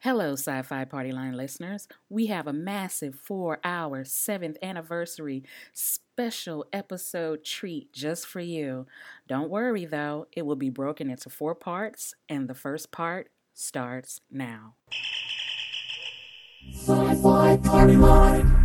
Hello, Sci Fi Party Line listeners. We have a massive 4-hour 7th anniversary special episode treat just for you. Don't worry though, it will be broken into 4 parts, and the first part starts now. Sci-Fi Party Line.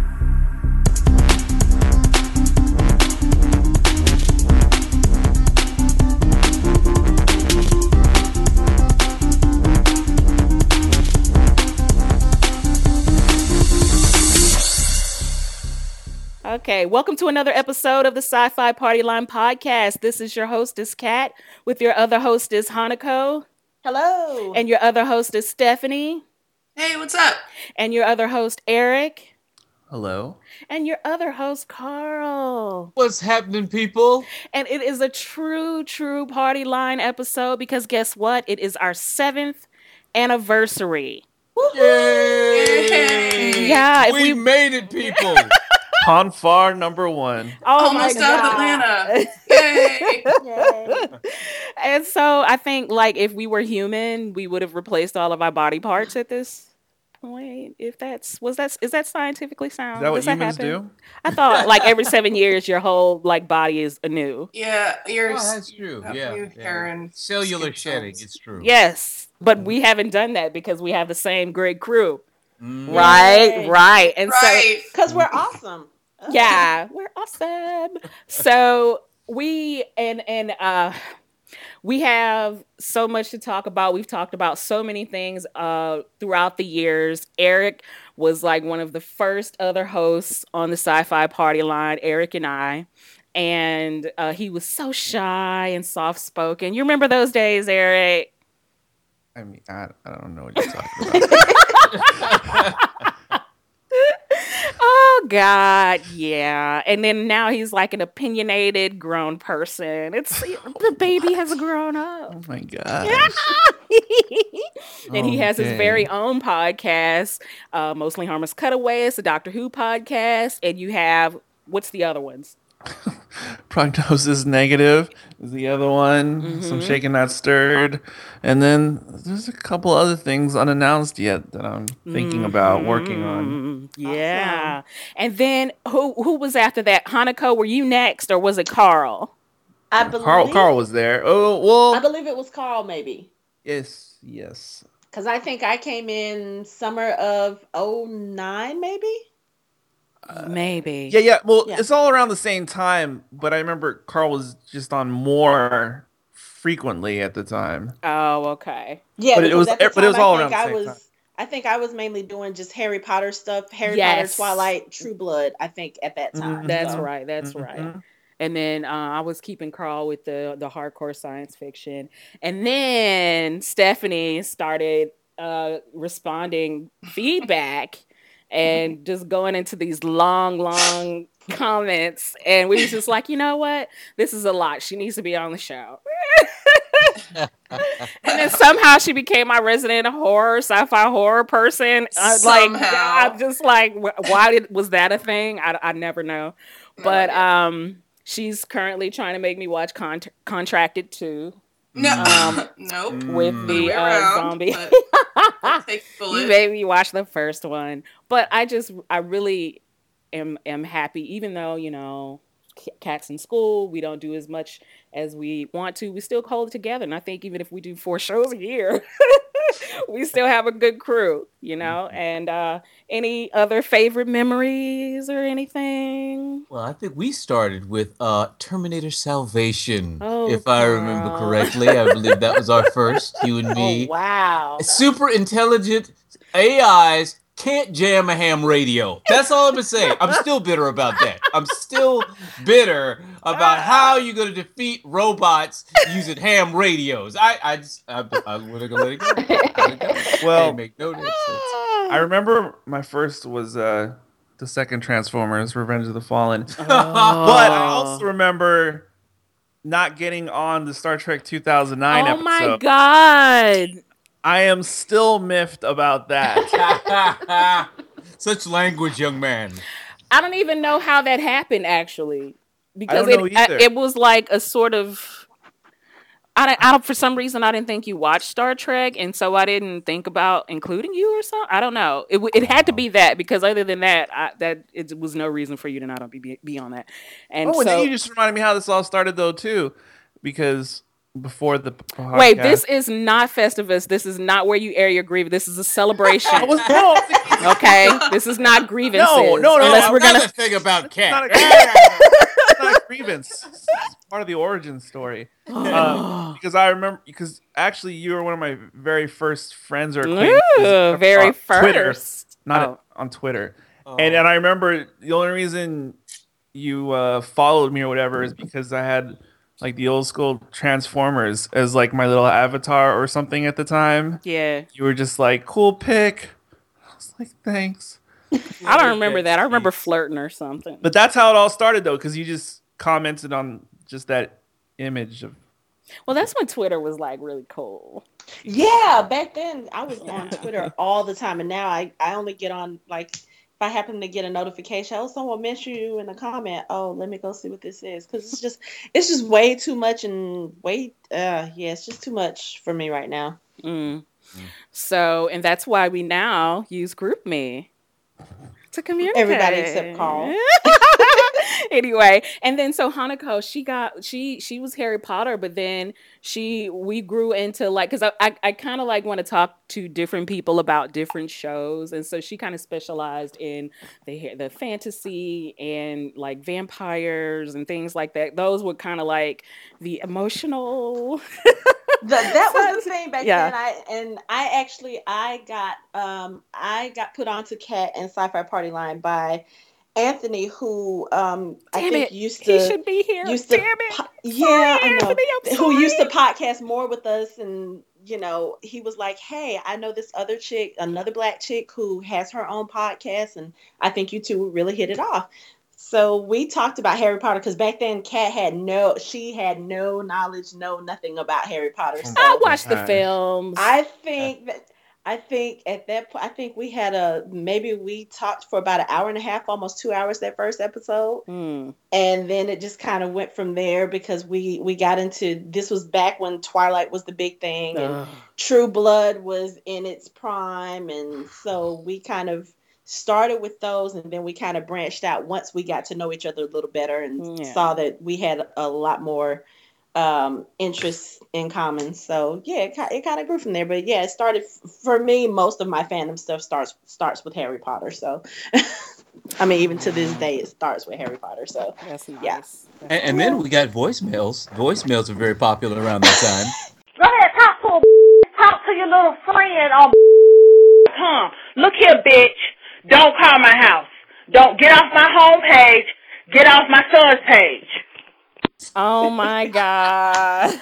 Okay, welcome to another episode of the Sci-Fi Party Line podcast. This is your hostess, Kat, with your other hostess, Hanako. Hello. And your other hostess, Stephanie. Hey, what's up? And your other host, Eric. Hello. And your other host, Carl. What's happening, people? And it is a true Party Line episode because guess what? It is our 7th anniversary. Yay! Yeah, we made it, people. Ponfar number 1. Oh Almost my out of God. Atlanta. Yay! Yay. And so I think, like, if we were human, we would have replaced all of our body parts at this point. If is that scientifically sound? Is that what Does humans happen? do? I thought, like, every 7 years, your whole like body is anew. Yeah, you're. Oh, that's true. Yeah. New hair and Cellular skin shedding. cells. It's true. Yes, but we haven't done that because we have the same great crew. Mm. Right. And Right. Because we're awesome. so, yeah, we're awesome. So we we have so much to talk about. We've talked about so many things throughout the years. Eric was like one of the first other hosts on the Sci-Fi Party Line, Eric and I. And he was so shy and soft-spoken. You remember those days, Eric? I mean, I don't know what you're talking about. Oh God, yeah. And then now he's like an opinionated grown person. It's the baby has grown up. Oh my god. And he has his very own podcast, Mostly Harmless Cutaways, the Doctor Who podcast, and you have what's the other ones? Prognosis Negative is the other one. Mm-hmm. Some Shaken Not Stirred. And then there's a couple other things unannounced yet that I'm thinking about working on. Yeah. Awesome. And then who was after that? Hanako, were you next or was it Carl? I believe Carl was there. Oh, well. I believe it was Carl, maybe. Yes. Because I think I came in summer of 09, maybe. Maybe. Yeah. Well, Yeah. it's all around the same time, but I remember Carl was just on more frequently at the time. Oh, okay. Yeah, But it because was- at the but it was time, all I around think the I same was. time. I think I was mainly doing just Harry Potter stuff, Harry Yes. Potter, Twilight, True Blood. I think at that time. That's So, right. That's right. Mhm. And then I was keeping Carl with the hardcore science fiction. And then Stephanie started responding feedback and just going into these long comments. And we was just like, you know what? This is a lot. She needs to be on the show. And then somehow she became my resident sci-fi horror person. Somehow. I'm just like, why was that a thing? I never know. But she's currently trying to make me watch Contracted 2 No, nope. with the Way around, zombie. but I'll take the bullet. You made me watch the first one. But I really am happy, even though, you know, Cat's in school, we don't do as much as we want to. We still hold it together. And I think even if we do 4 shows a year, we still have a good crew, you know? And any other favorite memories or anything? Well, I think we started with Terminator Salvation, Oh, if I remember girl. correctly. I believe that was our first, you and me. Oh, wow. Super intelligent AIs can't jam a ham radio. That's all I'm gonna say. I'm still bitter about that. I'm still bitter about how you're gonna defeat robots using ham radios. I'm gonna let it go. Let it go. Well, They make no sense. I remember my first was the second Transformers, Revenge of the Fallen. Oh. But I also remember not getting on the Star Trek 2009 Oh episode. my God. I am still miffed about that. Such language, young man. I don't even know how that happened, actually. Because don't know either. it was like a sort of I don't, for some reason, I didn't think you watched Star Trek, and so I didn't think about including you or something. I don't know. It had to be that, because other than that, it was no reason for you to not be on that. And and then so, you just reminded me how this all started though too, because before the podcast. wait, this is not Festivus. This is not where you air your grievance. This is a celebration. Okay, this is not grievances. No. Unless we're Another gonna. thing about It's Cat. not a grievance. It's part of the origin story. Because I remember, because actually you were one of my very first friends or acquaintances. Very on Twitter, first. not on Twitter. And I remember the only reason you followed me or whatever is because I had like the old school Transformers as like my little avatar or something at the time. Yeah, You were just like, cool pick. I was like, thanks. I don't remember that. I remember flirting or something. But that's how it all started though, because you just commented on just that image of. Well, that's when Twitter was like really cool. Yeah, back then I was on Twitter all the time, and now I only get on like if I happen to get a notification, oh, someone mentioned you in a comment. Oh, let me go see what this is, because it's just way too much and it's just too much for me right now. So, and that's why we now use GroupMe to communicate. Everybody except Carl. Anyway, and then so Hanako, she was Harry Potter, but then we grew into like, because I kind of like want to talk to different people about different shows, and so she kind of specialized in the fantasy and like vampires and things like that. Those were kind of like the emotional. That was the thing back Yeah. then. I got put onto Cat and Sci-Fi Party Line by Anthony, who I think used to. He should be here. Damn it! Yeah, I know. Anthony, I'm Who used to sorry. podcast more with us, and he was like, "Hey, I know this other chick, another black chick who has her own podcast, and I think you two would really hit it off." So we talked about Harry Potter, because back then Kat had no knowledge, nothing about Harry Potter. So I watched the films. I think at that point, I think we had maybe we talked for about an hour and a half, almost 2 hours that first episode. And then it just kind of went from there, because we got into, this was back when Twilight was the big thing and True Blood was in its prime. And so we kind of started with those, and then we kind of branched out once we got to know each other a little better and saw that we had a lot more interests in common. So yeah, it kind of grew from there. But yeah, it started for me. Most of my fandom stuff starts with Harry Potter. So I mean, even to this day, it starts with Harry Potter. So that's nice. Yeah. And then we got voicemails. Voicemails were very popular around that time. Go ahead, talk to your little friend on com. Look here, bitch. Don't call my house. Don't get off my home page. Get off my son's page. Oh my God.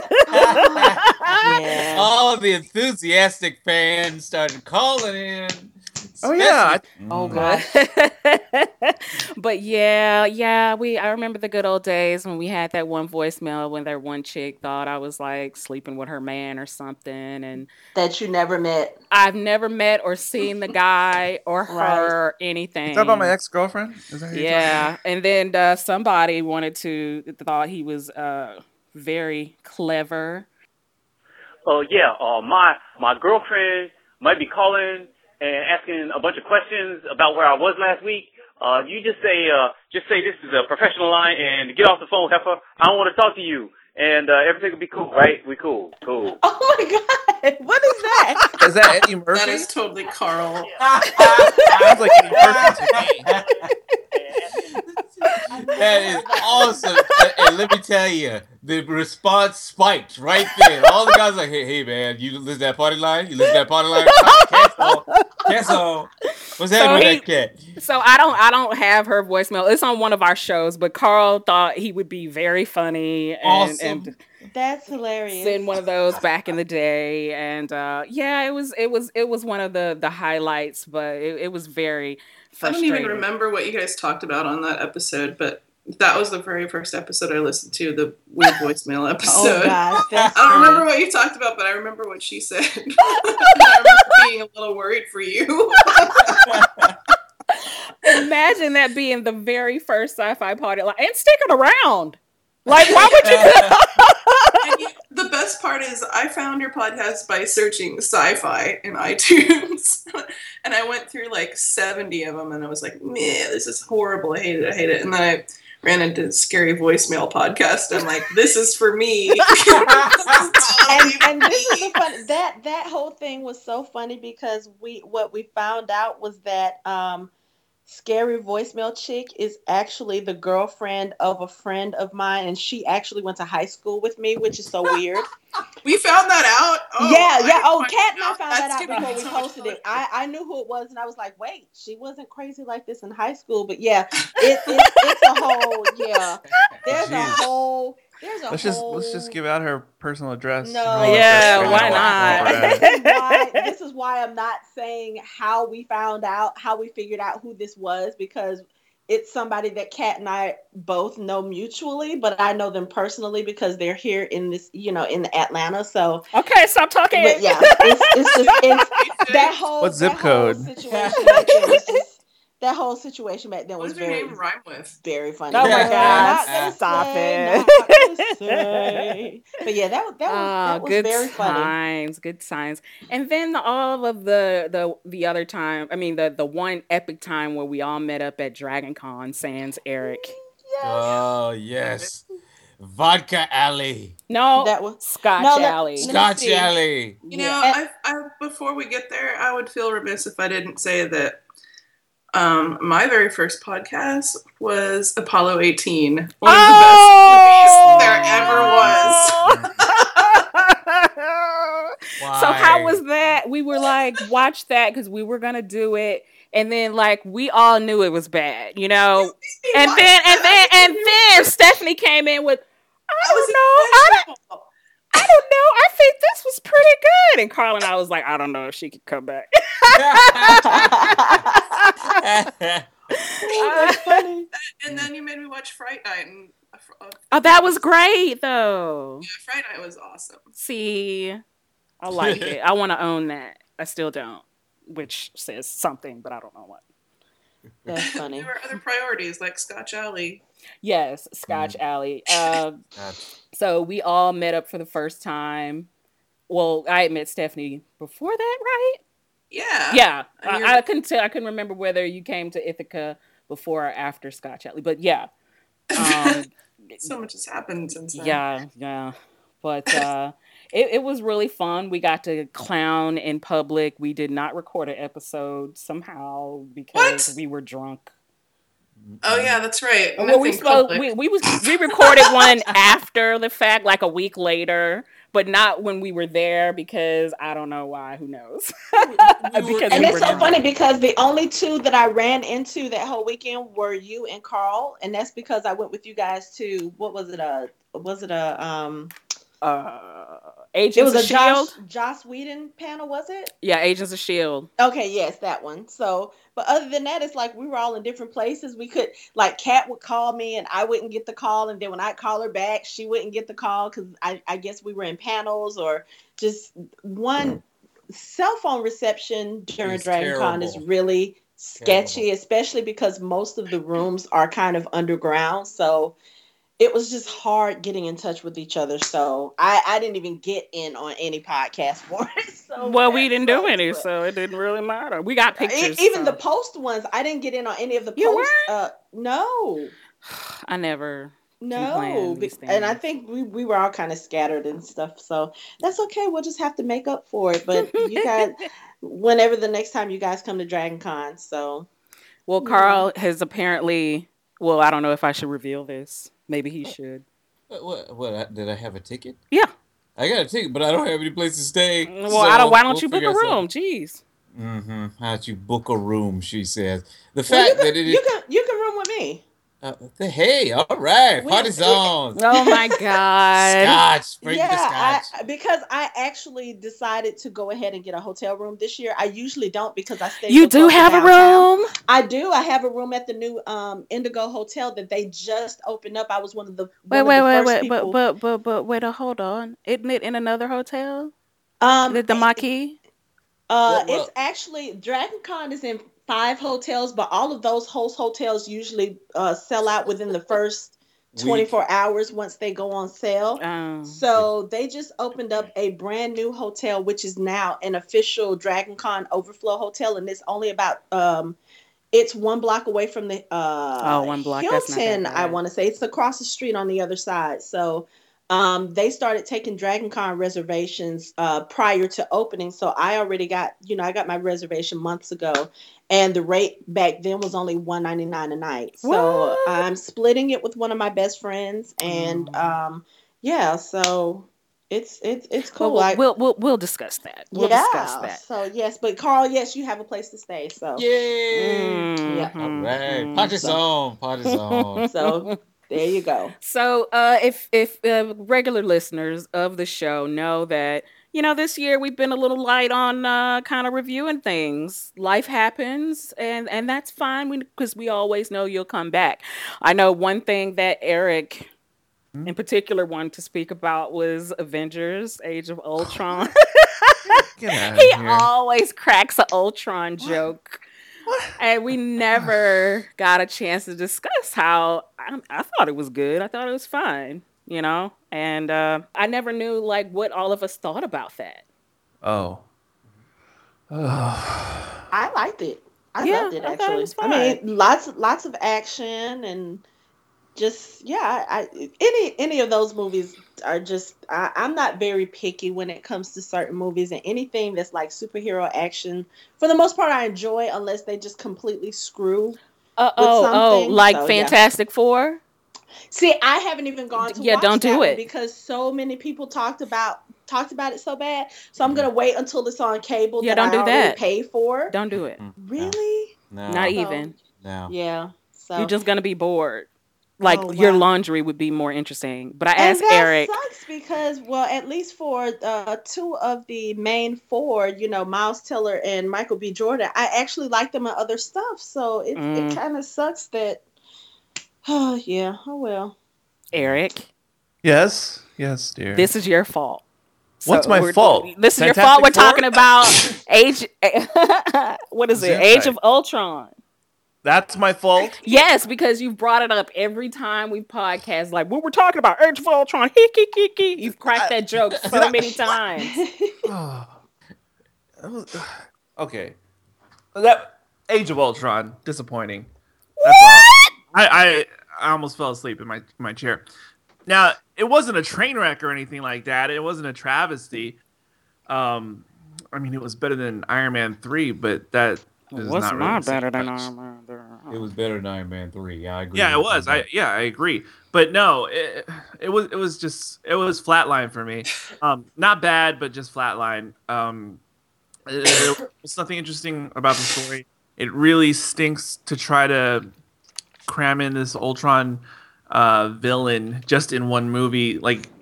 yeah. All the enthusiastic fans started calling in. Oh yeah. Oh god. But I remember the good old days when we had that one voicemail when that one chick thought I was like sleeping with her man or something, and That you never met. I've never met or seen the guy or her or anything. Is that about my ex-girlfriend? Is that who you're talking Yeah, and then somebody thought he was very clever. My girlfriend might be calling and asking a bunch of questions about where I was last week. You just say this is a professional line and get off the phone, heifer. I don't want to talk to you, and everything will be cool, right? We cool. Oh my god, what is that? Is that Eddie Murphy? That is totally Carl. Sounds like Eddie Murphy to me. That is awesome. And let me tell you, the response spiked right there. All the guys like, hey man, you listen to that party line? You listen to that party line? Cancel. What's happening with that cat? So I don't have her voicemail. It's on one of our shows, but Carl thought he would be very funny and That's hilarious. send one of those back in the day. And it was one of the highlights, but it was very I don't frustrating. even remember what you guys talked about on that episode, but that was the very first episode I listened to, the weird voicemail episode. Oh god, I don't remember what you talked about, but I remember what she said. I remember being a little worried for you. Imagine that being the very first sci-fi party line and sticking around. Like, why would you do And the best part is I found your podcast by searching sci-fi in iTunes. And I went through like 70 of them and I was like, man, this is horrible. I hate it. And then I ran into Scary Voicemail podcast. I'm like, this is for me. And this is the fun. That whole thing was so funny because what we found out was that Scary Voicemail chick is actually the girlfriend of a friend of mine, and she actually went to high school with me, which is so weird. We found that out? Oh, yeah. Oh, Kat and I found that out before we posted it. I knew who it was, and I was like, wait, she wasn't crazy like this in high school. But yeah, it's a whole, yeah. Let's just give out her personal address. No, yeah, why not? This is why I'm not saying how we found out, how we figured out who this was, because it's somebody that Kat and I both know mutually, but I know them personally because they're here in this, in Atlanta. So okay, stop talking. But yeah, it's that whole what zip code? That whole situation back then was your name rhyme with? Very funny. Oh my God! Stop it! But yeah, that was very funny. Good times. And then all of the other time. I mean, the one epic time where we all met up at Dragon Con, sans Eric. Yes. Oh yes, Vodka Alley. No, that was Scotch Alley. Scotch Alley. You know, I before we get there, I would feel remiss if I didn't say that. My very first podcast was Apollo 18. One of the best movies there ever was. So how was that? We were like, watch that because we were gonna do it, and then like we all knew it was bad, and then Stephanie came in with, I don't know. I think this was pretty good. And Carl and I was like, I don't know if she could come back. That's funny. And then you made me watch Fright Night. Oh, that was great, though. Yeah, Fright Night was awesome. See, I like it. I want to own that. I still don't, which says something, but I don't know what. That's funny. There were other priorities like Scotch Alley. Yes, Scotch Alley. So we all met up for the first time. Well, I met Stephanie before that, right? Yeah. Yeah. I couldn't tell. I couldn't remember whether you came to Ithaca before or after Scotch Alley, but yeah. So much has happened since then. Yeah. But it was really fun. We got to clown in public. We did not record an episode somehow because we were drunk. Oh yeah, that's right. Well, we recorded one after the fact, like a week later, but not when we were there because I don't know why. Who knows? It's so funny because the only two that I ran into that whole weekend were you and Carl, and that's because I went with you guys to what was it? Agents of Shield. Joss Whedon panel, was it? Yeah, Agents of Shield. Okay, yes, that one. So, but other than that, it's like we were all in different places. We could, like, Kat would call me and I wouldn't get the call, and then when I'd call her back, she wouldn't get the call because I guess we were in panels or just one cell phone reception during Dragon Con is really sketchy, especially because most of the rooms are kind of underground. So it was just hard getting in touch with each other. So I didn't even get in on any podcast for it. So well, we didn't do any, so it didn't really matter. We got pictures. Even the post ones, I didn't get in on any of the posts. No. I never. No. And I think we were all kind of scattered and stuff. So that's okay. We'll just have to make up for it. But you guys, whenever the next time you guys come to Dragon Con. So. Well, Carl has apparently, well, I don't know if I should reveal this. Maybe he should. What? Did I have a ticket? Yeah. I got a ticket, but I don't have any place to stay. Well, why don't you book a room? Jeez. Mm-hmm. How'd you book a room? She says. The fact that it is. You can room with me. Hey, all right, party's on. Oh my God! Scotch, bring the scotch. Because I actually decided to go ahead and get a hotel room this year. I usually don't because I stay. You do have a room? I do. I have a room at the new Indigo Hotel that they just opened up. I was one of the wait, hold on. Isn't it in another hotel? The Marquis. It's actually Dragon Con is in 5 hotels, but all of those host hotels usually sell out within the first 24 hours once they go on sale. So they just opened up a brand new hotel, which is now an official Dragon Con Overflow hotel, and it's only about it's 1 block away from the 1 block. Hilton. I want to say it's across the street on the other side. So they started taking Dragon Con reservations prior to opening. So I already got, I got my reservation months ago, and the rate back then was only $199 a night. So I'm splitting it with one of my best friends, and yeah, so it's cool. We'll discuss that. We'll discuss that. So yes, but Carl, yes, you have a place to stay. So yay! Yeah. All right, party's on. So there you go. So if regular listeners of the show know that, this year we've been a little light on kind of reviewing things. Life happens, and that's fine because we always know you'll come back. I know one thing that Eric in particular wanted to speak about was Avengers: Age of Ultron. He always cracks an Ultron joke. And we never got a chance to discuss how I thought it was good. I thought it was fine, and I never knew what all of us thought about that. Oh. I liked it. I loved it, actually. It was fine. I mean, lots of action, and just any of those movies are just I'm not very picky when it comes to certain movies, and anything that's like superhero action, for the most part, I enjoy, unless they just completely screw with something. Fantastic Four. See, I haven't even gone to watch don't do that it because so many people talked about it so bad. So I'm gonna wait until it's on cable that don't I do already that. pay for. Don't do it. Really? No. Not even. No. Yeah. So You're just gonna be bored. wow. Your laundry would be more interesting. But I asked Eric. That sucks because, at least for 2 of the main 4, Miles Teller and Michael B. Jordan, I actually like them in other stuff. So it kind of sucks that. Oh yeah. Oh well. Eric. Yes, dear. This is your fault. What's my fault? This is your fault. We're talking about Age. What is it? Age of Ultron. That's my fault. Yes, because you've brought it up every time we podcast. What we're talking about, Age of Ultron. You've cracked that joke so many times. Okay, that Age of Ultron, disappointing. That's all. I almost fell asleep in my chair. Now, it wasn't a train wreck or anything like that. It wasn't a travesty. It was better than Iron Man 3, but that. What's not better than Iron Man 3? It was better than Iron Man 3. Yeah, I agree. Yeah, it was. I agree. But no, it was flatline for me. Not bad, but just flatline. There's nothing interesting about the story. It really stinks to try to cram in this Ultron villain just in one movie.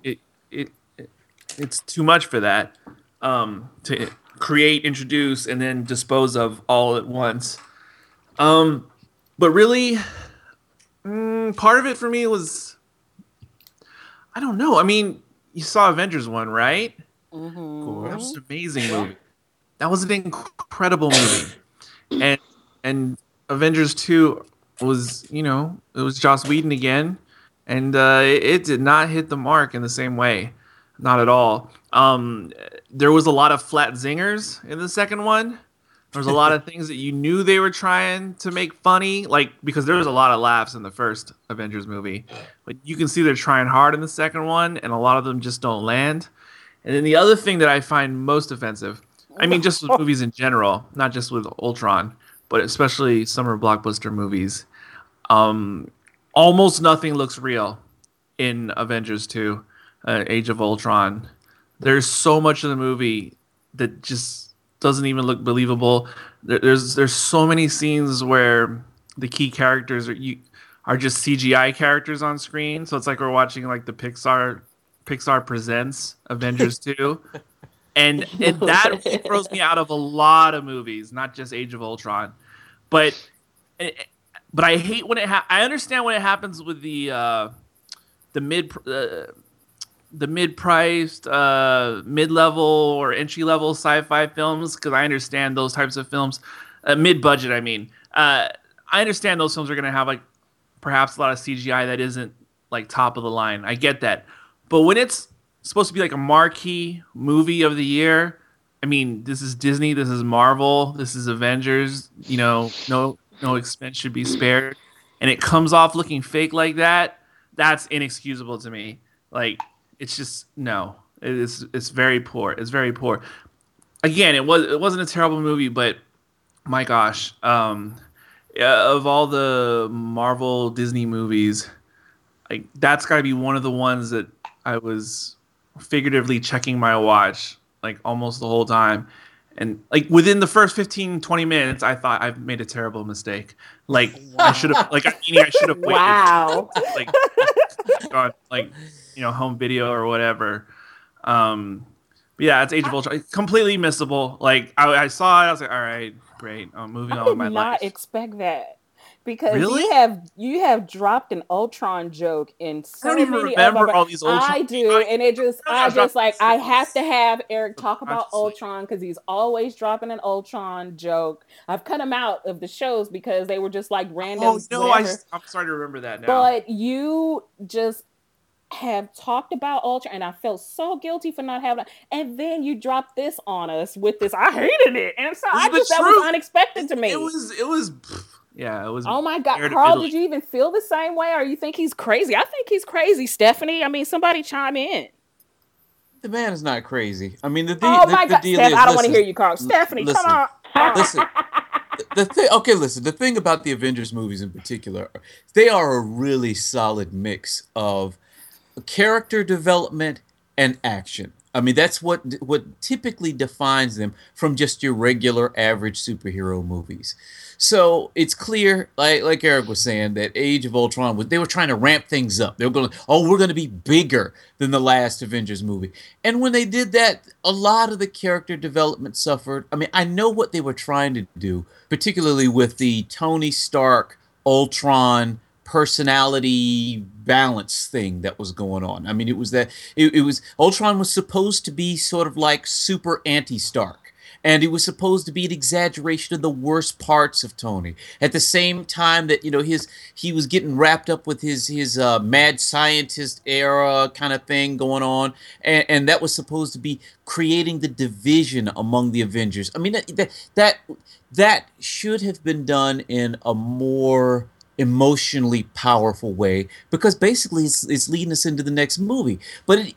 It's too much for that. To create, introduce, and then dispose of all at once. But really, part of it for me was, I don't know. You saw Avengers 1, right? Mm-hmm. That was an amazing movie. That was an incredible movie. And Avengers 2 was, it was Joss Whedon again. And it did not hit the mark in the same way. Not at all. There was a lot of flat zingers in the second one. There was a lot of things that you knew they were trying to make funny, because there was a lot of laughs in the first Avengers movie. But you can see they're trying hard in the second one, and a lot of them just don't land. And then the other thing that I find most offensive, just with movies in general, not just with Ultron, but especially summer blockbuster movies, almost nothing looks real in Avengers 2. Age of Ultron. There's so much of the movie that just doesn't even look believable. There's so many scenes where the key characters are just CGI characters on screen. So it's like we're watching the Pixar Presents Avengers 2. And that throws me out of a lot of movies, not just Age of Ultron. But I hate when I understand when it happens with the mid-priced, mid-level or entry-level sci-fi films, because I understand those types of films, mid-budget. I understand those films are going to have perhaps a lot of CGI that isn't like top of the line. I get that. But when it's supposed to be like a marquee movie of the year, I mean, this is Disney, this is Marvel, this is Avengers, you know, no expense should be spared. And it comes off looking fake like that, that's inexcusable to me. Like, it's just no. It's very poor. It's very poor. Again, it wasn't a terrible movie, but my gosh, of all the Marvel Disney movies, like that's got to be one of the ones that I was figuratively checking my watch like almost the whole time. And like within the first 15, 20 minutes, I thought I've made a terrible mistake. Like I should have, like I should have waited. Wow. Like on like home video or whatever. But yeah, it's Age of Ultron. It's completely missable. Like I saw it, I was like, all right, great. I'm moving on with my life. I did not expect that. Because really? you have dropped an Ultron joke in so I don't even remember all these Ultron. I do, and I have to have Eric talk about Ultron because he's always dropping an Ultron joke. I've cut him out of the shows because they were just like random. Oh no, I'm starting to remember that now. But you just have talked about Ultron, and I felt so guilty for not having it. And then you dropped this on us with this. I hated it, and so that was unexpected to me. It was. Yeah, it was. Oh my God, Carl, did you even feel the same way, or you think he's crazy? I think he's crazy, Stephanie. I mean, somebody chime in. The man is not crazy. I mean, the deal is, I don't want to hear you, Carl. Stephanie, come on. Listen. The thing about the Avengers movies in particular, they are a really solid mix of character development and action. I mean, that's what typically defines them from just your regular average superhero movies. So it's clear, like Eric was saying, that Age of Ultron, they were trying to ramp things up. They were going, we're going to be bigger than the last Avengers movie. And when they did that, a lot of the character development suffered. I mean, I know what they were trying to do, particularly with the Tony Stark, Ultron, personality balance thing that was going on. I mean, it was Ultron was supposed to be sort of like super anti-Stark. And he was supposed to be an exaggeration of the worst parts of Tony. At the same time that he was getting wrapped up with his mad scientist era kind of thing going on, and that was supposed to be creating the division among the Avengers. I mean that should have been done in a more emotionally powerful way, because basically it's leading us into the next movie. But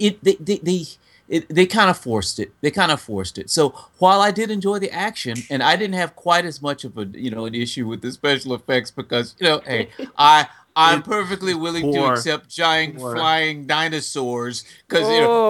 they kind of forced it. So while I did enjoy the action, and I didn't have quite as much of an issue with the special effects, because hey, I'm perfectly willing to accept giant flying dinosaurs, because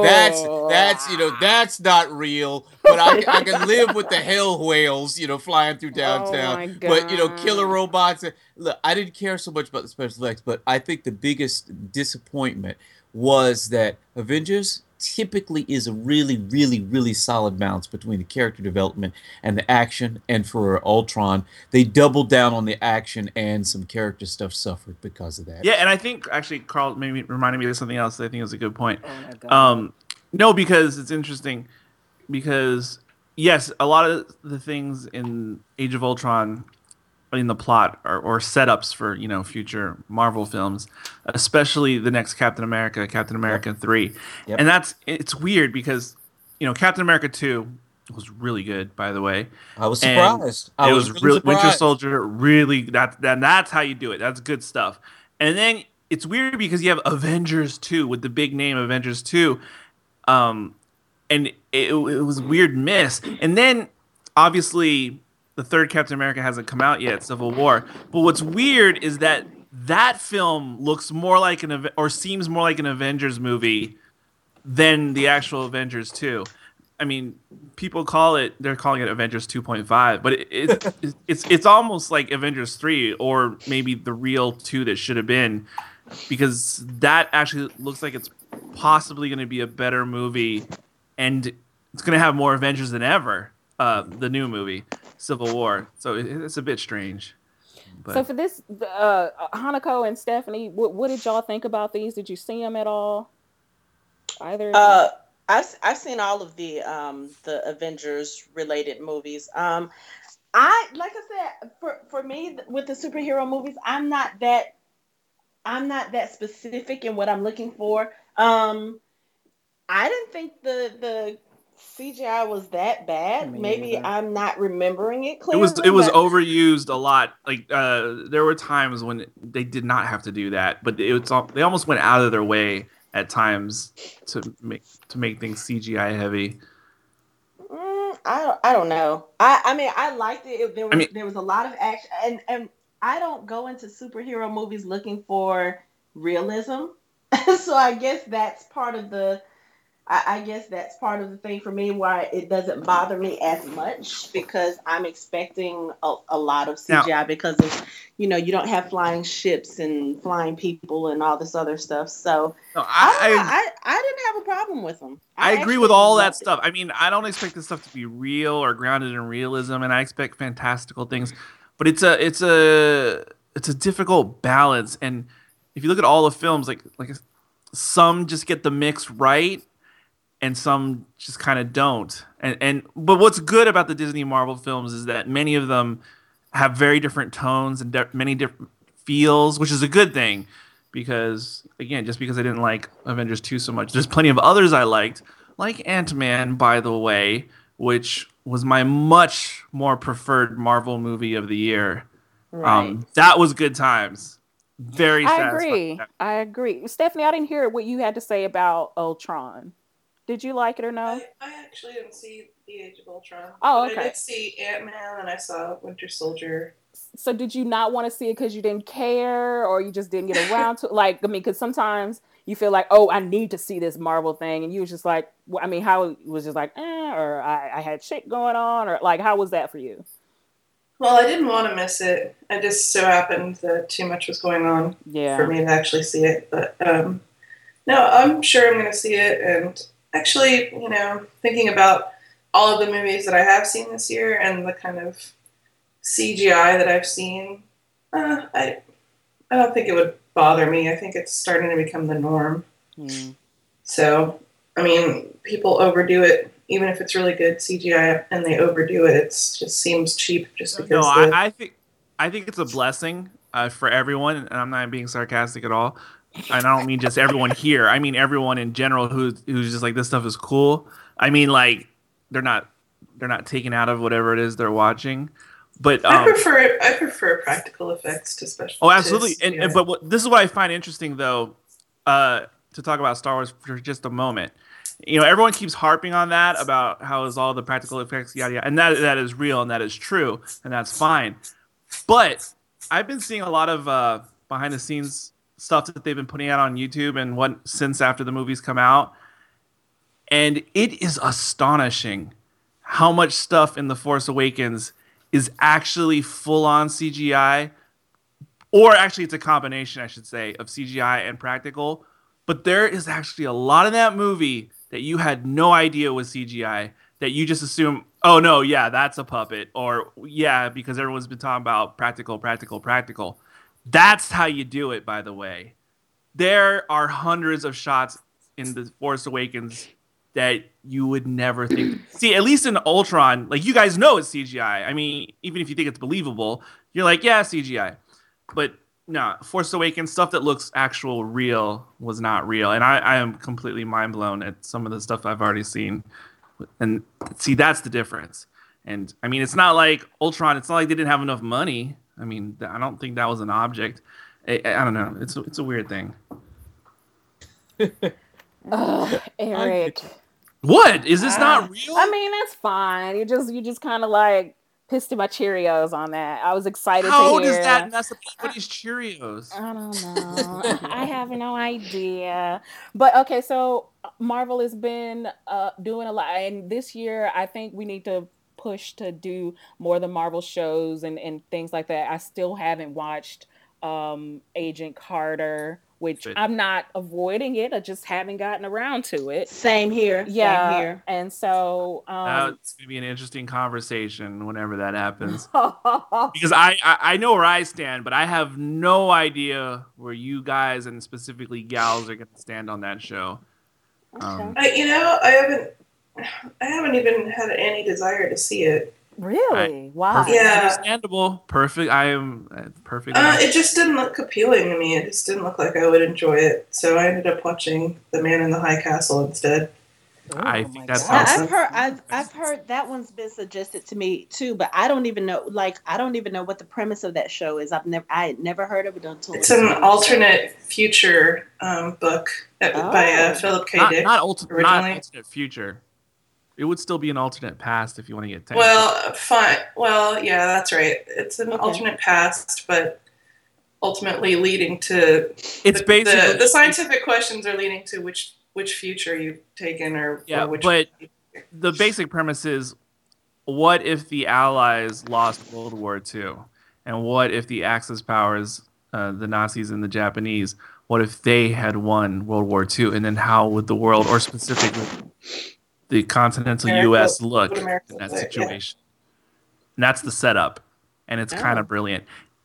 that's not real. But I can live with the hell whales flying through downtown. But killer robots. Look, I didn't care so much about the special effects, but I think the biggest disappointment was that Avengers typically is a really, really, really solid balance between the character development and the action. And for Ultron, they doubled down on the action, and some character stuff suffered because of that. Yeah, and I think actually Carl maybe reminded me of something else that I think is a good point. No, because it's interesting, because yes, a lot of the things in Age of Ultron in the plot or setups for future Marvel films, especially the next Captain America 3. Yep. And it's weird because Captain America 2 was really good, by the way. I was surprised. It was really Winter Soldier, really that's how you do it. That's good stuff. And then it's weird because you have Avengers 2 with the big name Avengers 2. And it was a weird miss. And then obviously the third Captain America hasn't come out yet, Civil War. But what's weird is that film looks more like seems more like an Avengers movie than the actual Avengers 2. I mean, they're calling it Avengers 2.5, but it's almost like Avengers 3, or maybe the real 2 that should have been, because that actually looks like it's possibly going to be a better movie, and it's going to have more Avengers than ever. The new movie, Civil War. So it's a bit strange. But. So for this, Hanako and Stephanie, what did y'all think about these? Did you see them at all? Either? I've seen all of the Avengers related movies. Like I said, for me with the superhero movies, I'm not that I'm not that specific in what I'm looking for. I didn't think the CGI was that bad. Me Maybe neither. I'm not remembering it It was clearly, but overused a lot. Like there were times when they did not have to do that, but they almost went out of their way at times to make things CGI heavy. I don't know. I mean I liked it. I mean, There was a lot of action, and I don't go into superhero movies looking for realism. So I guess that's part of the I guess that's part of the thing for me why it doesn't bother me as much, because I'm expecting a lot of now, CGI because of, you don't have flying ships and flying people and all this other stuff. So no, I didn't have a problem with them. I agree actually with all that loved it. stuff. I mean, I don't expect this stuff to be real or grounded in realism, and I expect fantastical things. But it's a difficult balance. And if you look at all the films, like some just get the mix right, and some just kind of don't. But what's good about the Disney Marvel films is that many of them have very different tones and many different feels, which is a good thing. Because again, just because I didn't like Avengers 2 so much, there's plenty of others I liked, like Ant-Man, by the way, which was my much more preferred Marvel movie of the year. Right. That was good times. Very I satisfying. agree. I agree. Stephanie, I didn't hear what you had to say about Ultron. Did you like it or no? I actually didn't see The Age of Ultron. Oh, But okay. I did see Ant-Man and I saw Winter Soldier. So did you not want to see it because you didn't care, or you just didn't get around to like? I mean, because sometimes you feel like, oh, I need to see this Marvel thing, and you was just like, I mean, how it was just like, or I had shit going on, or like, how was that for you? Well, I didn't want to miss it. It just so happened that too much was going on for me to actually see it. But no, I'm sure I'm going to see it. And actually, thinking about all of the movies that I have seen this year and the kind of CGI that I've seen, I don't think it would bother me. I think it's starting to become the norm. So, I mean, people overdo it. Even if it's really good CGI and they overdo it, it just seems cheap just because. No, I think it's a blessing for everyone, and I'm not being sarcastic at all. And I don't mean just everyone here. I mean everyone in general who's just like, this stuff is cool. I mean, like they're not taken out of whatever it is they're watching. But I prefer practical effects to special. Oh, absolutely. But this is what I find interesting, though, to talk about Star Wars for just a moment. Everyone keeps harping on that about how is all the practical effects, yada yada, and that is real and that is true and that's fine. But I've been seeing a lot of behind the scenes stuff that they've been putting out on YouTube and since after the movies come out, and it is astonishing how much stuff in The Force Awakens is actually full on CGI, or actually it's a combination, I should say, of CGI and practical. But there is actually a lot of that movie that you had no idea was CGI, that you just assume, oh no, yeah, that's a puppet, or yeah, because everyone's been talking about practical. That's how you do it, by the way. There are hundreds of shots in The Force Awakens that you would never think. See, at least in Ultron, like, you guys know it's CGI. I mean, even if you think it's believable, you're like, yeah, CGI. But no, Force Awakens, stuff that looks actual real was not real. And I am completely mind blown at some of the stuff I've already seen. And see, that's the difference. And I mean, it's not like Ultron, it's not like they didn't have enough money. I mean, I don't think that was an object. I don't know. It's a weird thing. Eric. What? Is this not real? I mean, that's fine. You just kind of like pissed in my Cheerios on that. I was excited How to hear. does that mess up anybody's Cheerios? I don't know. I have no idea. But okay, so Marvel has been doing a lot. And this year, I think we need to push to do more of the Marvel shows and things like that. I still haven't watched Agent Carter, which I'm not avoiding it. I just haven't gotten around to it. Same here. Yeah. Same here. And so that's gonna be an interesting conversation whenever that happens. Because I know where I stand, but I have no idea where you guys and specifically gals are gonna stand on that show. I haven't even had any desire to see it. Really? Why? Perfect, Yeah. understandable. Perfect. I am perfect. It just didn't look appealing to me. It just didn't look like I would enjoy it. So I ended up watching The Man in the High Castle instead. I Oh think my that's God. how. I've heard that one's been suggested to me too, but I don't even know what the premise of that show is. I had never heard of it until It's an alternate future book by Philip K. Dick. Not originally. alternate future. It would still be an alternate past if you want to get technical. Well, fine. Well, yeah, that's right. It's an alternate past, but ultimately leading to It's basically the scientific questions are leading to which future you've taken or which. But the basic premise is, what if the Allies lost World War II, and what if the Axis powers, the Nazis and the Japanese, what if they had won World War II, and then how would the world, or specifically the continental U.S. look in that situation? And that's the setup, and it's kind of brilliant.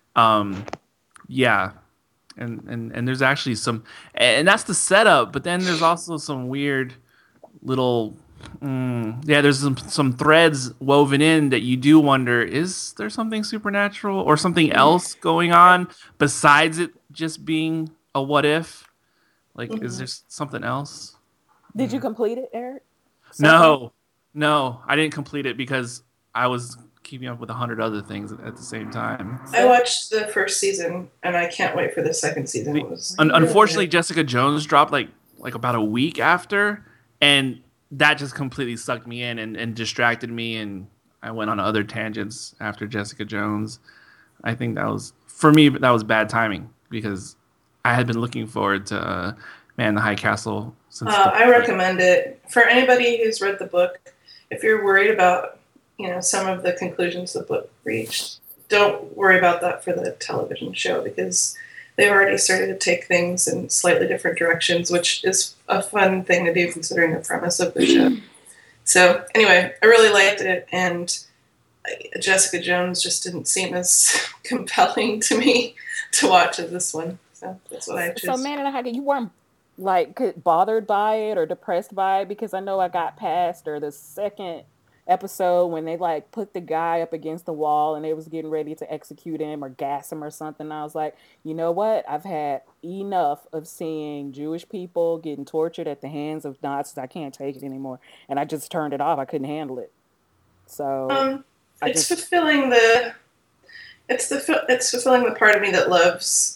Yeah, and there's actually some, and that's the setup. But then there's also some weird little, there's some threads woven in that you do wonder: is there something supernatural or something else going on besides it just being a what if? Like, is there something else? Did you complete it, Eric? No, I didn't complete it because I was keeping up with 100 other things at the same time. I watched the first season, and I can't wait for the second season. Unfortunately, Jessica Jones dropped like about a week after, and that just completely sucked me in and distracted me, and I went on other tangents after Jessica Jones. I think that was, for me, that was bad timing because I had been looking forward to Man in the High Castle. I recommend it for anybody who's read the book. If you're worried about, some of the conclusions the book reached, don't worry about that for the television show because they've already started to take things in slightly different directions, which is a fun thing to do considering the premise of the show. So anyway, I really liked it, and Jessica Jones just didn't seem as compelling to me to watch as this one. So that's what I chose. So Man in the High Castle, you weren't bothered by it or depressed by it? Because I know I got past the second episode when they put the guy up against the wall and they was getting ready to execute him or gas him or something. I was like, you know what? I've had enough of seeing Jewish people getting tortured at the hands of Nazis. I can't take it anymore. And I just turned it off. I couldn't handle it. So it's fulfilling the part of me that loves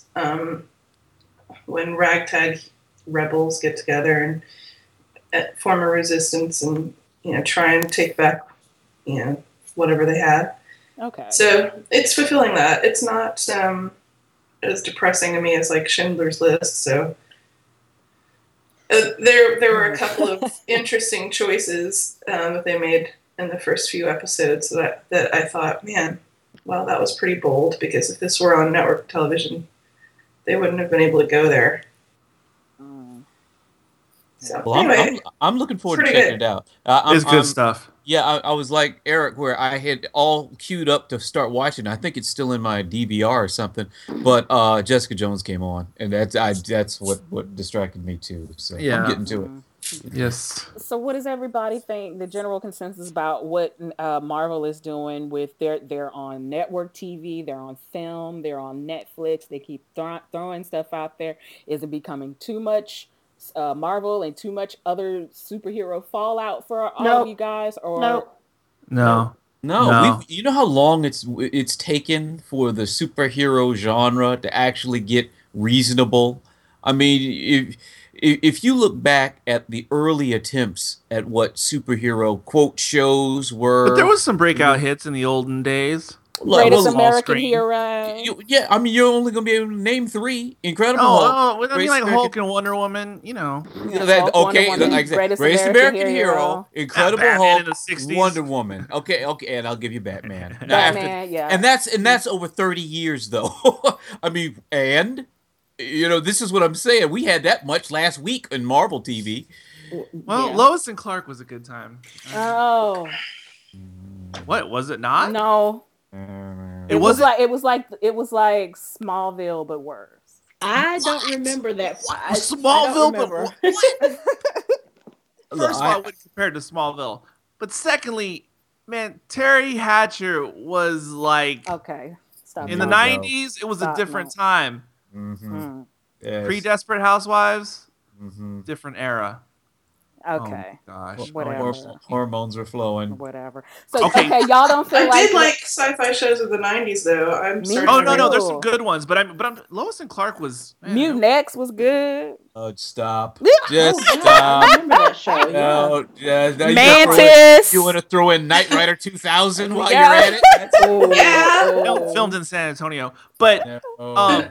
when ragtag rebels get together and form a resistance and try and take back whatever they had. Okay. So it's fulfilling that. It's not as depressing to me as Schindler's List. So there were a couple of interesting choices that they made in the first few episodes that I thought, man, wow, that was pretty bold, because if this were on network television, they wouldn't have been able to go there. So, well, anyway, I'm looking forward to checking it out. It's good stuff. Yeah, I was like Eric, where I had all queued up to start watching. I think it's still in my DVR or something. But Jessica Jones came on, and that's what distracted me too. So yeah. I'm getting to it. Yes. So what does everybody think? The general consensus about what Marvel is doing with they're on network TV, they're on film, they're on Netflix. They keep throwing stuff out there. Is it becoming too much Marvel and too much other superhero fallout for all of you guys? Or no. You know how long it's taken for the superhero genre to actually get reasonable? I mean, if you look back at the early attempts at what superhero quote shows were, but there was some breakout hits in the olden days. Greatest American Hero. Yeah, I mean, you're only going to be able to name 3. Incredible Hulk. I mean, Hulk and Wonder Woman, Greatest American Hero, Incredible Hulk, in the 60s. Wonder Woman. Okay, and I'll give you Batman. Yeah. And that's over 30 years, though. I mean, and, this is what I'm saying. We had that much last week in Marvel TV. Well, Lois and Clark was a good time. Oh. What, was it not? No. It was like Smallville but worse. I don't remember that. Smallville but worse. First of all, I wouldn't compare it to Smallville. But secondly, Man, Terry Hatcher was like Okay. Stop. in the No. 90s. It was Stop, a different no. time. Mm. Yes. Pre-Desperate Housewives, Mm-hmm. different era. Okay. Oh my gosh. Whatever. Hormones are flowing. Whatever. So Okay. y'all don't feel I like did like sci-fi shows of the 90s, though. I'm Me starting Oh to no, too. no, there's realize- some good ones, but Lois and Clark was Mutant X was good. Oh, stop. Yeah. Just I stop. remember that show. Yeah. No, yeah, now Mantis. You want to throw in Knight Rider 2000 while Yeah. you're at it? Ooh, Yeah. ooh. filmed in San Antonio, but No.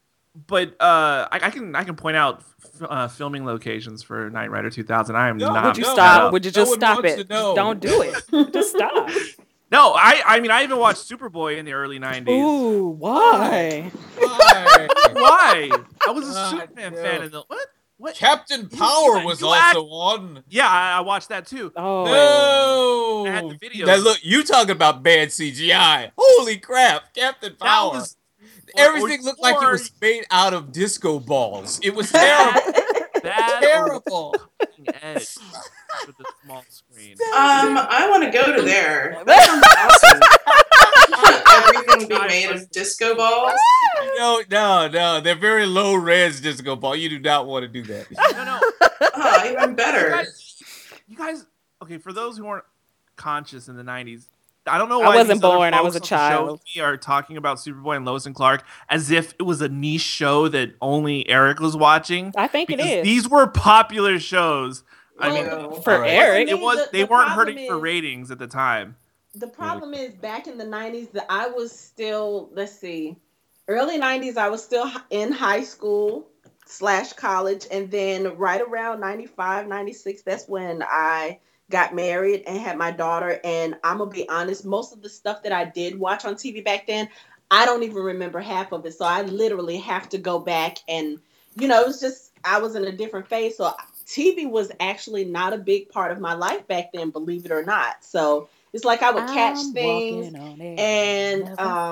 I can point out filming locations for Knight Rider 2000. I am No, not. Would you No, stop? no. Would you No just one stop wants it? to know. Just don't do it. Just stop. No, I mean I even watched Superboy in the early 90s. Ooh, why? Why? Why? I was a God, Superman no. fan in the what? Captain Power was you also on. Yeah, I watched that too. Oh. No. I had the videos. Now look, you talking about bad CGI. Holy crap, Captain That Power. was Everything looked like it was made out of disco balls. It was terrible. bad Terrible. edge with the small screen. I want to go to there. That sounds awesome. Everything be made of disco balls. No. They're very low res disco ball. You do not want to do that. No. Oh, even better. You guys, okay, for those who weren't conscious in the 90s, I don't know I why wasn't these other born, I was folks a on the show child. with me are talking about Superboy and Lois and Clark as if it was a niche show that only Eric was watching. I think it Because is. These were popular shows. I mean, For Alright. Eric. it was they The weren't problem hurting for is- ratings at the time. The problem is back in the 90s that I was still, let's see, early 90s, I was still in high school / college. And then right around 95, 96, that's when I got married and had my daughter. And I'm going to be honest, most of the stuff that I did watch on TV back then, I don't even remember half of it. So I literally have to go back and, it was just, I was in a different phase. So TV was actually not a big part of my life back then, believe it or not. So it's like I would catch things and,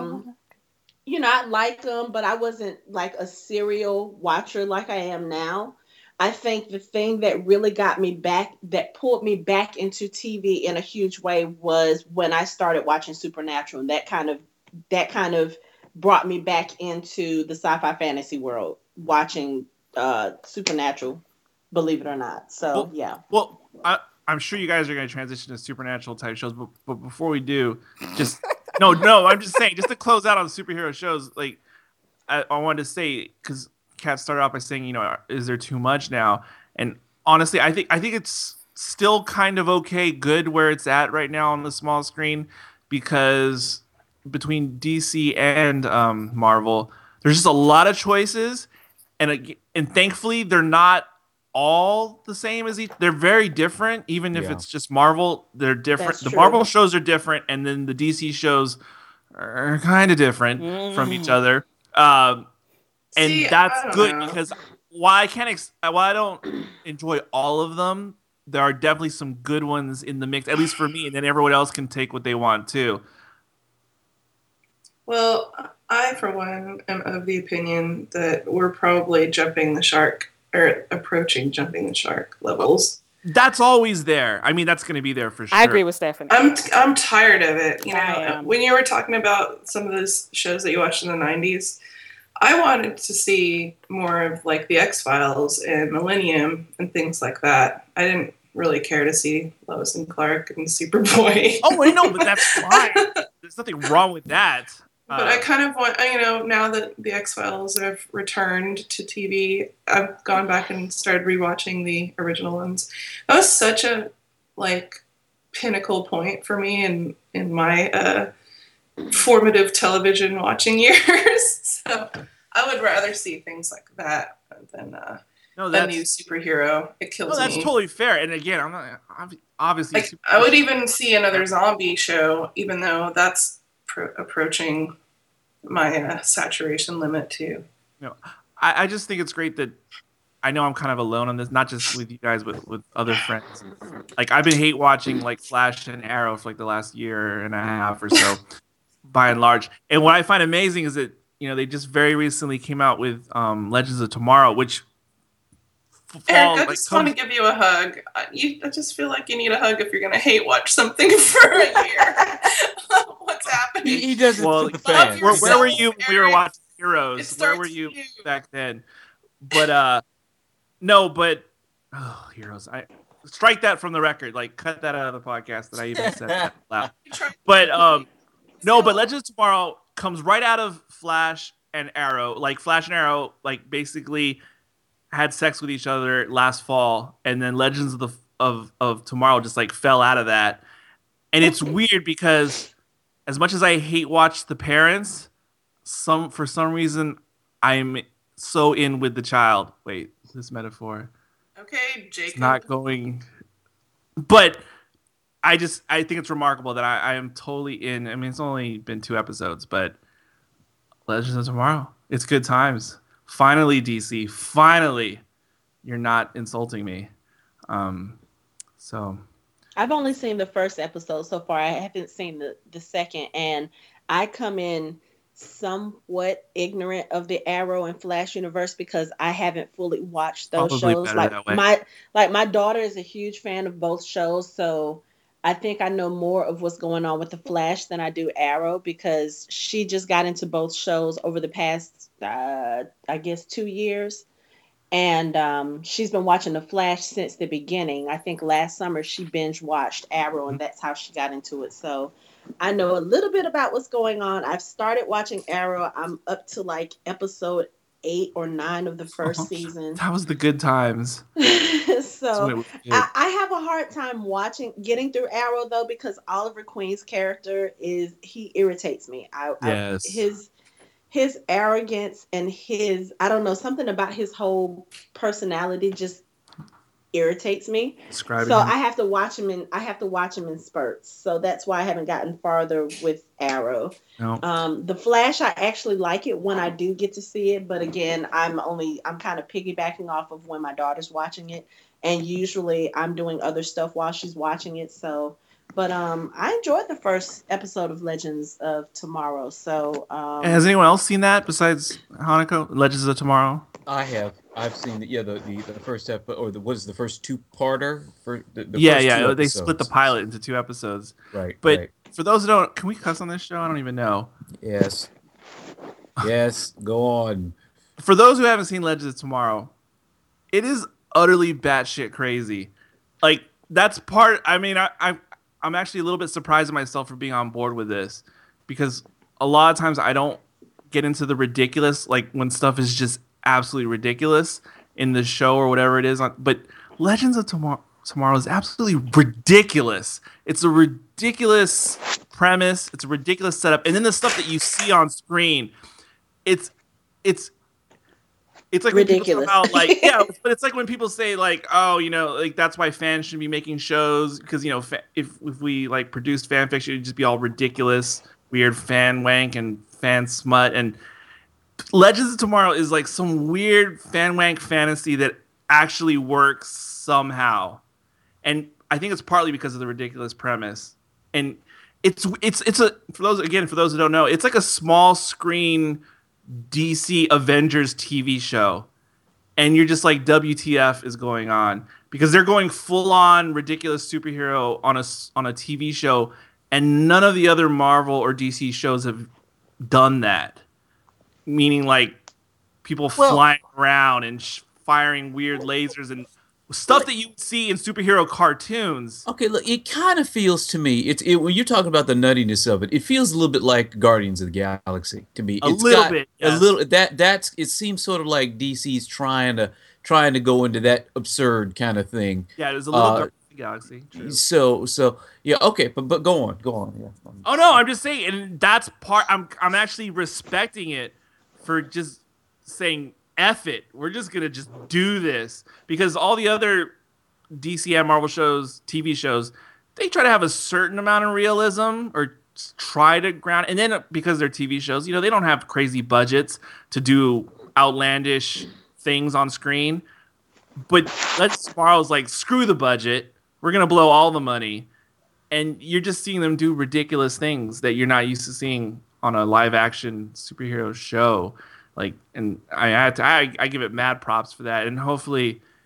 I like them, but I wasn't like a serial watcher like I am now. I think the thing that really got me back, that pulled me back into TV in a huge way was when I started watching Supernatural. And that kind of brought me back into the sci-fi fantasy world, watching Supernatural, believe it or not. So, yeah. Well, I'm sure you guys are going to transition to Supernatural type shows, but before we do, just no, I'm just saying, just to close out on superhero shows, like I wanted to say, because Kat started off by saying, is there too much now? And honestly, I think it's still kind of okay, good where it's at right now on the small screen, because between DC and Marvel, there's just a lot of choices, and thankfully they're not all the same as each. They're very different, even if it's just Marvel. They're different. That's The true. Marvel shows are different, and then the DC shows are kind of different from each other. And See, that's I don't good know. because while I don't enjoy all of them, there are definitely some good ones in the mix, at least for me, and then everyone else can take what they want too. Well, I, for one, am of the opinion that we're probably jumping the shark, or approaching jumping the shark levels. That's always there. I mean, that's going to be there for sure. I agree with Stephanie. I'm tired of it. I am. When you were talking about some of those shows that you watched in the 90s, I wanted to see more of like the X-Files and Millennium and things like that. I didn't really care to see Lois and Clark and Superboy. Oh, wait, no, but that's fine. There's nothing wrong with that. But I kind of want, now that the X-Files have returned to TV, I've gone back and started rewatching the original ones. That was such a, pinnacle point for me in my formative television watching years. So I would rather see things like that than a new superhero. It kills me. That's totally fair. And again, I'm not obviously. I would even see another zombie show, even though that's approaching my saturation limit too. I just think it's great that I know I'm kind of alone on this, not just with you guys, but with other friends. Like I've been hate watching Flash and Arrow for the last year and a half or so, by and large. And what I find amazing is that they just very recently came out with Legends of Tomorrow, which Eric, I just want to give you a hug. I just feel like you need a hug if you're going to hate watch something for a year. What's happening? He doesn't. Well, where were you when we were watching Heroes? Where were you back then? But no, but Heroes. I strike that from the record. Like, cut that out of the podcast that I even said that loud. But no, but Legends of Tomorrow comes right out of Flash and Arrow. Like Flash and Arrow, like basically had sex with each other last fall, and then Legends of Tomorrow just like fell out of that. And it's weird because as much as I hate watch the parents, for some reason I'm so in with the child. Wait, this metaphor. Okay, Jacob. It's not going. But I think it's remarkable that I am totally in. I mean, it's only been 2 episodes, but Legends of Tomorrow. It's good times. Finally, DC. Finally, you're not insulting me. So I've only seen the first episode so far. I haven't seen the second, and I come in somewhat ignorant of the Arrow and Flash universe because I haven't fully watched those shows. My daughter is a huge fan of both shows, so I think I know more of what's going on with the Flash than I do Arrow because she just got into both shows over the past, I guess, 2 years. And she's been watching The Flash since the beginning. I think last summer she binge watched Arrow, and that's how she got into it. So I know a little bit about what's going on. I've started watching Arrow. I'm up to like episode 8 or 9 of the first season. That was the good times. So I have a hard time getting through Arrow though, because Oliver Queen's character he irritates me. His arrogance and I don't know, something about his whole personality just irritates me. I have to watch him in spurts. So that's why I haven't gotten farther with Arrow. No. The Flash, I actually like it when I do get to see it, but again, I'm kind of piggybacking off of when my daughter's watching it, and usually I'm doing other stuff while she's watching it. So but I enjoyed the first episode of Legends of Tomorrow. So has anyone else seen that besides Hanako? Legends of Tomorrow? I have. I've seen the first episode, or what is the first 2-parter for the first 2 They episodes. split the pilot into 2 episodes. Right. But right. For those who don't, can we cuss on this show? I don't even know. Yes. Yes. Go on. For those who haven't seen Legends of Tomorrow, it is utterly batshit crazy. Like that's part. I mean, I'm actually a little bit surprised at myself for being on board with this because a lot of times I don't get into the ridiculous, like when stuff is just absolutely ridiculous in the show or whatever it is. But Legends of Tomorrow is absolutely ridiculous. It's a ridiculous premise. It's a ridiculous setup. And then the stuff that you see on screen, it's like ridiculous. But it's like when people say like, oh, like that's why fans should be making shows because if we like produced fan fiction, it'd just be all ridiculous, weird fan wank and fan smut. And Legends of Tomorrow is like some weird fan wank fantasy that actually works somehow, and I think it's partly because of the ridiculous premise. And it's for those who don't know, it's like a small screen DC Avengers TV show, and you're just like, WTF is going on? Because they're going full on ridiculous superhero on a TV show, and none of the other Marvel or DC shows have done that. Meaning like people flying around and firing weird lasers and stuff that you see in superhero cartoons. Okay, look, it kind of feels to me, when you're talking about the nuttiness of it, it feels a little bit like Guardians of the Galaxy to me. A little bit. It seems sort of like DC's trying to go into that absurd kind of thing. Yeah, it was a little Guardians of the Galaxy. True. So yeah, okay, but go on. Yeah. Oh no, I'm just saying, and that's part. I'm actually respecting it for just saying F it. We're just gonna just do this because all the other DC and Marvel shows, TV shows, they try to have a certain amount of realism or try to ground. And then because they're TV shows, they don't have crazy budgets to do outlandish things on screen. But Legends of Tomorrow's like, screw the budget. We're gonna blow all the money, and you're just seeing them do ridiculous things that you're not used to seeing on a live action superhero show. Like, and I give it mad props for that, and hopefully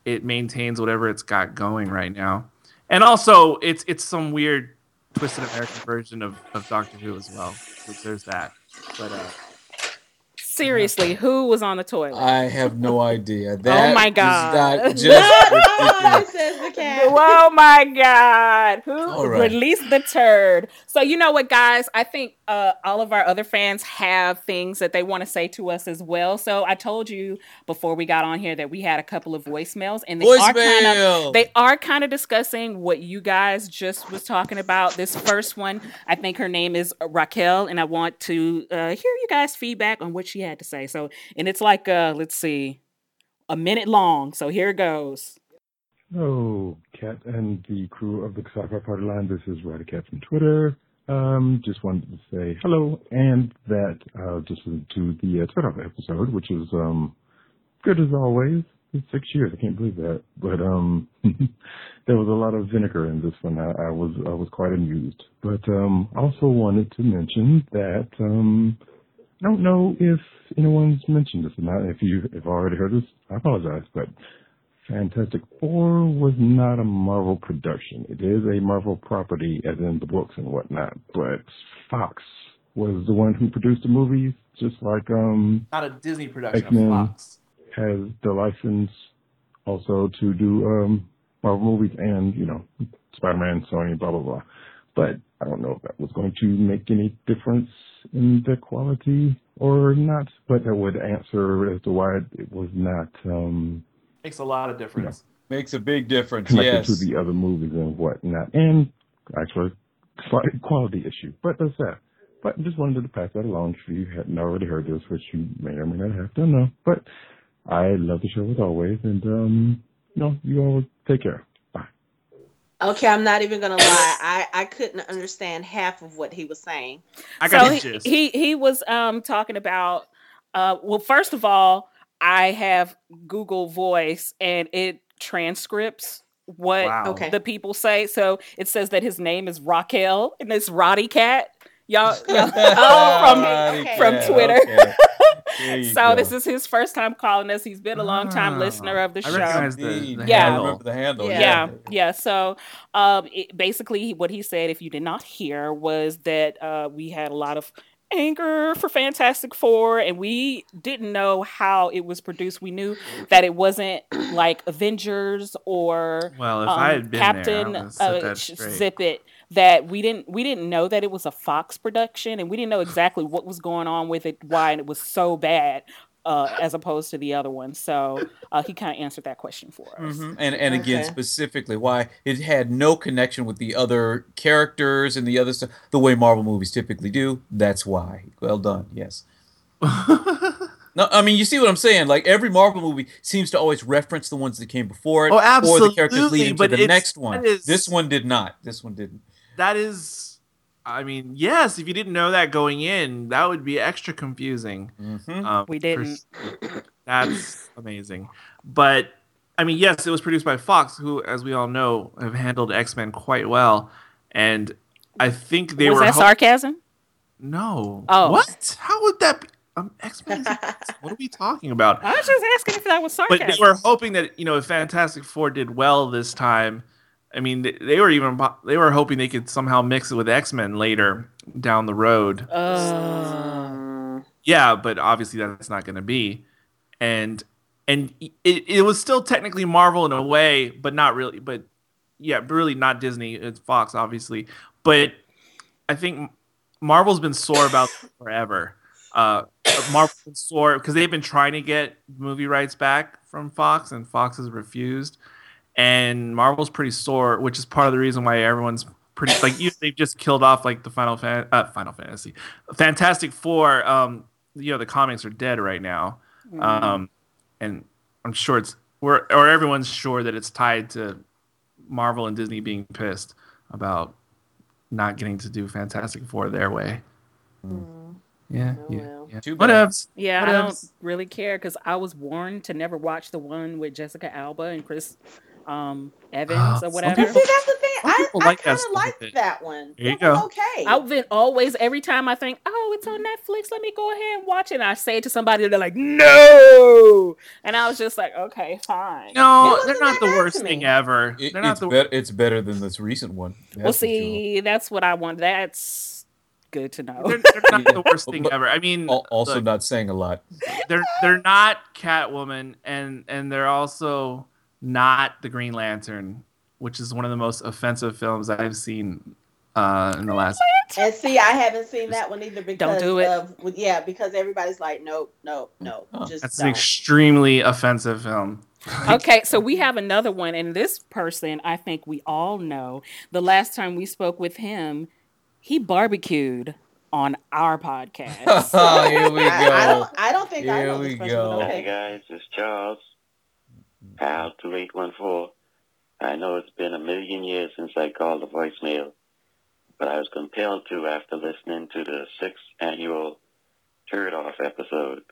it maintains whatever it's got going right now. And also, it's some weird twisted American version of Doctor Who as well. So there's that. But seriously, who was on the toilet? I have no idea. Oh my God. Is not just ridiculous. Says the cat. Oh my God. Who All right. released the turd? So you know what, guys? I think all of our other fans have things that they want to say to us as well. So I told you before we got on here that we had a couple of voicemails, and they are kind of discussing what you guys just was talking about. This first one, I think her name is Raquel, and I want to hear you guys' feedback on what she had to say. So, and it's like let's see, a minute long. So here it goes. Hello, Kat and the crew of the Sci-Fi Party Line. This is Ryder Cat from Twitter. Just wanted to say hello, and that just listened to the Turn-Off episode, which is good as always. It's 6 years. I can't believe that. But there was a lot of vinegar in this one. I was quite amused. But also wanted to mention that I don't know if anyone's mentioned this or not. If you've already heard this, I apologize. But Fantastic Four was not a Marvel production. It is a Marvel property, as in the books and whatnot. But Fox was the one who produced the movies, just like not a Disney production. X-Men Fox has the license also to do Marvel movies and Spider-Man, Sony, blah blah blah. But I don't know if that was going to make any difference in the quality or not. But that would answer as to why it was not. Makes a lot of difference. Makes a big difference, Connected yes. to the other movies and whatnot. And actually, slight quality issue. But that's that. But I just wanted to pass that along if you hadn't already heard this, which you may or may not have. Don't know. But I love the show as always. And, you all take care. Bye. Okay, I'm not even going to lie. I couldn't understand half of what he was saying. I got the gist. He was talking about, well, first of all, I have Google Voice and it transcripts what the people say. So it says that his name is Raquel and it's Roddy Cat. Y'all from Twitter. Okay. So this is his first time calling us. He's been a long time listener of the show. I recognize the yeah. handle. I remember the handle. Yeah. So basically what he said, if you did not hear, was that we had a lot of anger for Fantastic Four, and we didn't know how it was produced. We knew that it wasn't like Avengers or if I had been Captain Zip It. That we didn't know that it was a Fox production, and we didn't know exactly what was going on with it, why it was so bad. As opposed to the other one. So he kind of answered that question for us. Mm-hmm. And again, specifically, why it had no connection with the other characters and the other stuff, the way Marvel movies typically do. That's why. Well done. Yes. No, I mean, you see what I'm saying? Like, every Marvel movie seems to always reference the ones that came before it. Oh, absolutely. Or the characters leading to the next one. This one did not. This one didn't. That is... I mean, yes, if you didn't know that going in, that would be extra confusing. Mm-hmm. We didn't. That's amazing. But, I mean, yes, it was produced by Fox, who, as we all know, have handled X-Men quite well. And I think they were... Was that sarcasm? No. Oh. What? How would that be? X-Men? What are we talking about? I was just asking if that was sarcasm. But they were hoping that, if Fantastic Four did well this time... I mean, they were hoping they could somehow mix it with X-Men later down the road. Yeah, but obviously that's not going to be. And it was still technically Marvel in a way, but not really. But yeah, really not Disney. It's Fox, obviously. But I think Marvel's been sore about it forever. Marvel's been sore because they've been trying to get movie rights back from Fox, and Fox has refused. And Marvel's pretty sore, which is part of the reason why everyone's pretty they've just killed off like the Final Fantasy, Fantastic Four. The comics are dead right now, and I'm sure everyone's sure that it's tied to Marvel and Disney being pissed about not getting to do Fantastic Four their way. Yeah. Too bad. I don't really care because I was warned to never watch the one with Jessica Alba and Chris Evans or Some whatever. people- See, that's the thing. Some I people like that kind of stuff liked with it. that one. There you It was go. okay. I've been always, every time I think, oh, it's on Netflix, let me go ahead and watch it. And I say it to somebody, they're like, no. And I was just like, okay, fine. No, It they're wasn't not that the bad worst to thing me. ever. They're not It's better than this recent one. Well, That's for sure. see, that's what I want. That's good to know. They're not the worst thing ever. I mean, Also look, not saying a lot. they're not Catwoman, and they're also not the Green Lantern, which is one of the most offensive films I've seen in the last. And see, I haven't seen that one either because do it. because everybody's like, nope, just That's don't. an extremely offensive film. Okay, so we have another one, and this person, I think we all know. The last time we spoke with him, he barbecued on our podcast. Oh, here we go. I don't think I Here know we this person. go. But Hey okay. guys, it's Charles, Pal 2814. I know it's been a million years since I called the voicemail, but I was compelled to after listening to the 6th annual Turd Off episode.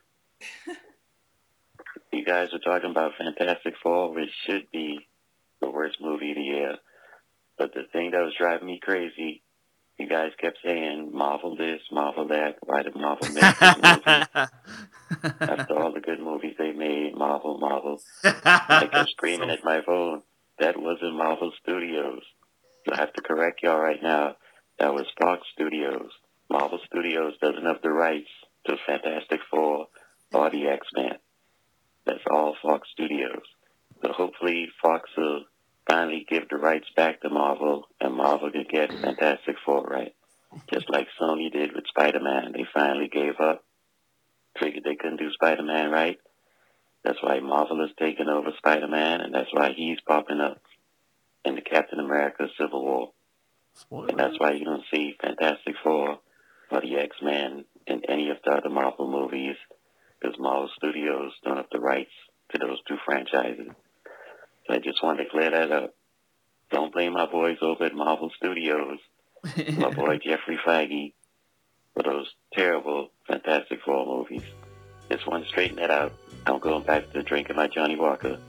You guys were talking about Fantastic Four, which should be the worst movie of the year. But the thing that was driving me crazy, you guys kept saying, Marvel this, Marvel that. Why did Marvel make this movie? After all the good movies they made, Marvel. I kept screaming at my phone. That wasn't Marvel Studios. So I have to correct y'all right now. That was Fox Studios. Marvel Studios doesn't have the rights to Fantastic Four or the X-Men. That's all Fox Studios. So hopefully Fox will finally give the rights back to Marvel, and Marvel can get Fantastic Four right. Just like Sony did with Spider-Man. They finally gave up. Figured they couldn't do Spider-Man right. That's why Marvel is taking over Spider-Man, and that's why he's popping up in the Captain America Civil War. And that's why you don't see Fantastic Four or the X-Men in any of the other Marvel movies, because Marvel Studios don't have the rights to those two franchises. So I just wanted to clear that up. Don't blame my boys over at Marvel Studios, my boy Jeffrey Feige, for those terrible Fantastic Four movies. Just want to straighten that out. I'm going back to drinking my Johnny Walker.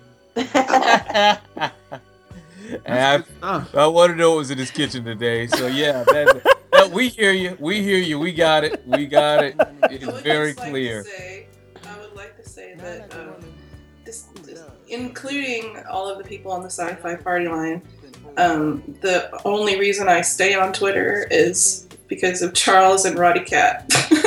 And I want to know what was in his kitchen today. So yeah, we hear you. We got it. It's very clear. I would like to say that including all of the people on the sci-fi party line, the only reason I stay on Twitter is because of Charles and Roddy Cat.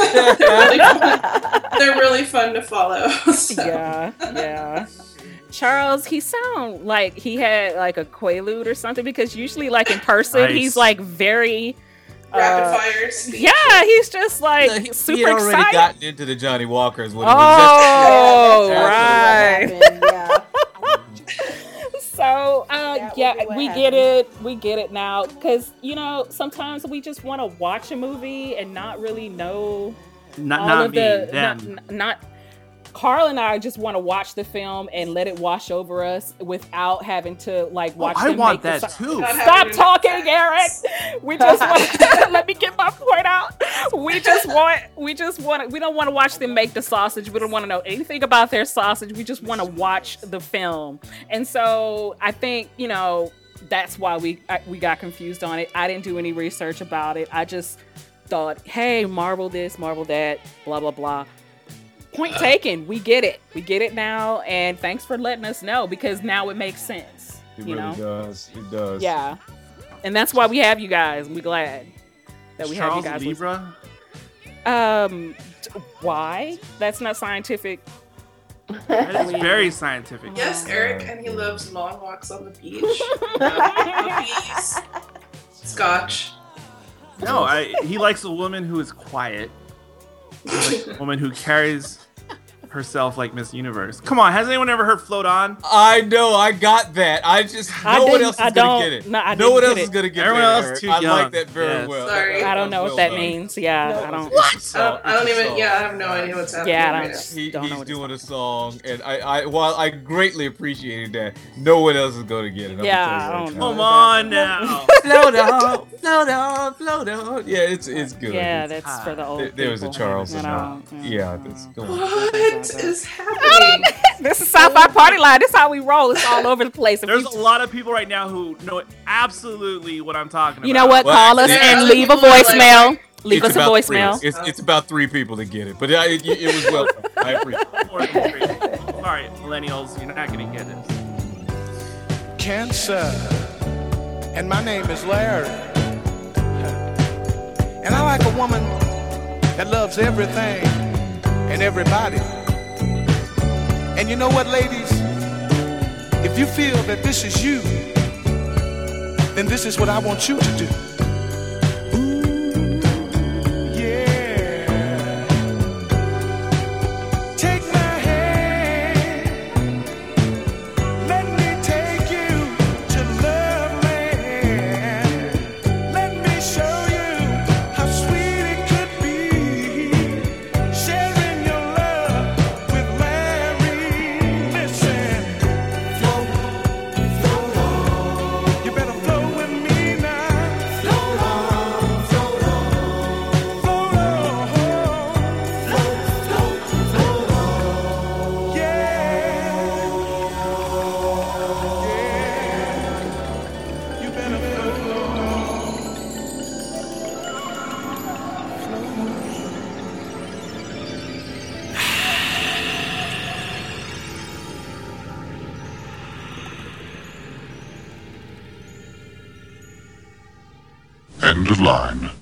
They're really fun to follow. So. Yeah. Charles, he sound like he had like a Quaalude or something, because usually like in person he's like very rapid fire speech. Yeah, he's just like super he had already excited. gotten into the Johnny Walkers when right. Yeah. So we get it now, because sometimes we just want to watch a movie and not really know not Carl and I just want to watch the film and let it wash over us without having to like watch. I want that too. Stop talking, Eric. We just want. Let me get my point out. We don't want to watch them make the sausage. We don't want to know anything about their sausage. We just want to watch the film. And so I think that's why we got confused on it. I didn't do any research about it. I just thought, hey, Marvel this, Marvel that, blah blah blah. Point taken. We get it. We get it now, and thanks for letting us know, because now it makes sense. It really does. It does. Yeah, and that's why we have you guys. We're glad that we have you guys. Libra? Why? That's not scientific. That is very scientific. Yes, Eric, and he loves long walks on the beach, cookies, scotch. No, he likes a woman who is quiet. He likes a woman who carries herself like Miss Universe. Come on, has anyone ever heard Float On? I know, I got that. No one else is gonna get it. No one else is gonna get it. Everyone else is too young. I like that very well. Sorry. I don't know what that means. Yeah, I don't. I don't even. Yeah, I have no idea what's happening. Yeah, right now. He's doing a song, and while I greatly appreciated that, no one else is gonna get it. Come on now. Float on, float on, float on. Yeah, it's good. Yeah, that's for the old There was a people. Charles. You know, Yeah, that's go on. What is happening? This is Sci-Fi Party Line. This is how we roll. It's all over the place. There's a lot of people right now who know absolutely what I'm talking about. You know what? Call us and leave a voicemail. Leave us a voicemail. It's about 3 people that get it, but it was well. I appreciate it. Sorry, millennials, you're not going to get it. Cancer, and my name is Larry. And I like a woman that loves everything and everybody. And you know what, ladies? If you feel that this is you, then this is what I want you to do. End of line.